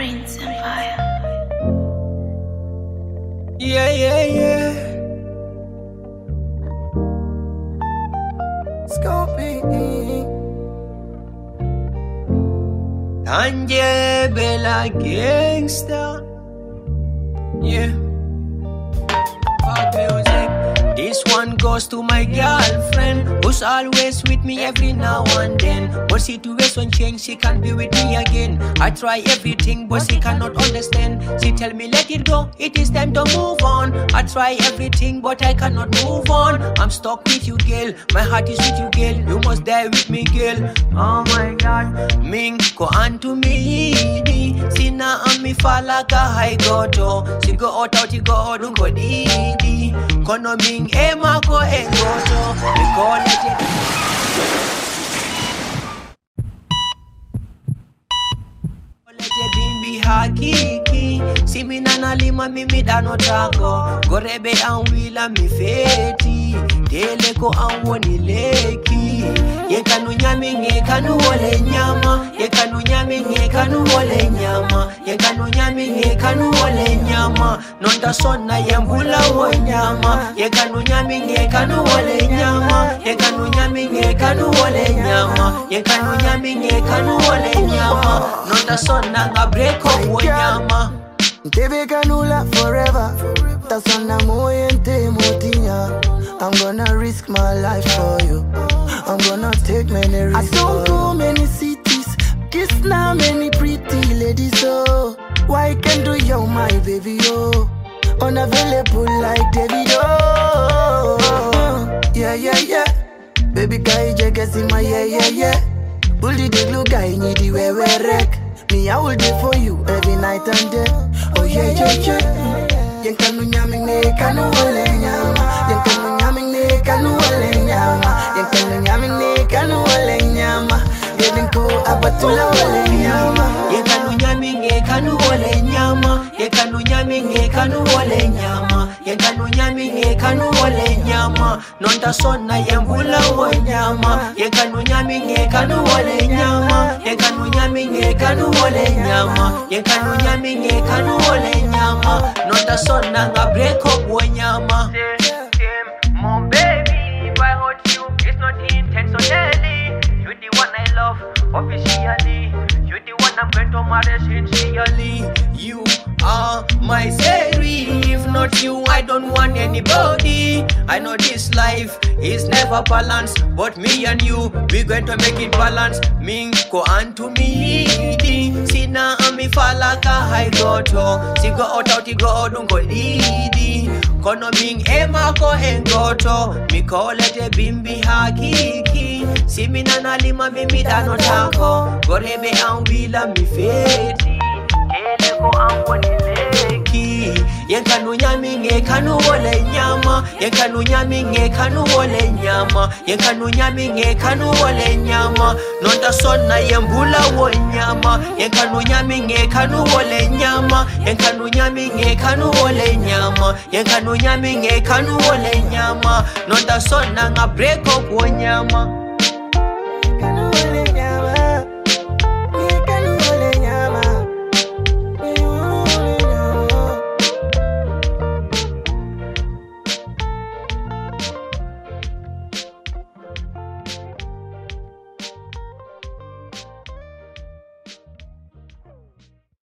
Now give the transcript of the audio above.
Prince Empire. Yeah, yeah, yeah. Scopy. Tanje Bella Gangsta. Yeah. Pop music. This one goes to my girlfriend, who's always with me every now and then. But situation change, she can't be with me again. I try everything, but she cannot understand. She tell me let it go, it is time to move on. I try everything, but I cannot move on. I'm stuck with you, girl. My heart is with you, girl. You must die with me, girl. Oh my God, Ming ko antu me. Sina ami falaka high goto. She go out, you go out, don't go di. Kono Ming ema ko engoto. We call it. Bimbi hakiki simi nana lima mimi dano tako gorebe anwila mi feti tele ko anwoni leki yekanu nyami ngekanu wole nyama yekanu nyami ngekanu wole nyama yekanu nyami ngekanu wole nyama nonda sonna yambula wo nyama yekanu nyami ngekanu wole nyama yekanu nyami ngekanu wole nyama yekanu nyami ngekanu wole nyama nonda sonna nga break up wo nyama Tebe kanula forever. That's on the moyente motinya. I'm gonna risk my life for you. I'm gonna take many risks. I don't go many cities, kiss now many pretty ladies. Oh, why can't do you my baby? Oh, unavailable like David. Oh, yeah, yeah, yeah. Baby guy, just in my yeah. Bully the blue guy, need the way we wreck. Me, I will do for you every night and day. Oh yeah. Yenkanu nyami ne kanu wale nyama. Yenkanu nyami ne kanu wale nyama. Yenkanu nyami ne kanu wale nyama. Yelinko abatula wale nyama. Yenkanu nyami ne kanu wale nyama. Yenkanu nyami ne kanu wale nyama. Yenkanu nyami ne kanu wale nyama. Nonda sonna yembula wo nyama. Yenkanu nyami ne kanu wale nyama. Yenkanu nyami ne kanu wale nyama. Yenkanu nyami ne kanu wale nyama. Nonda sonna nga break up wo nyama. Mom baby, if I hurt you, it's not intentionally. You're the one I love, officially. You're the one I'm going to marry sincerely. You are my Seri. If not you, I don't want anybody. I know this life is never balanced, but me and you, we going to make it balanced. Ming ko antu mi sina ami falaka high goto. Si go out, go out, don't go di. Kono Ming ema ko engoto. Mi call it a bimbi hakiki. Simi nana lima mimi dano tako. Gorebe anwila mi feti. Ele ko anwoni leki. Yenkanu nyami ngekanu wole nyama. Yenkanu nyami ngekanu wole nyama. Yenkanu nyami ngekanu wole nyama. Nonda sonna yembula wo nyama. Yenkanu nyami ngekanu wole nyama. Yenkanu nyami ngekanu wole nyama. Yenkanu nyami ngekanu wole nyama. Nonda sonna nga break up wo nyama.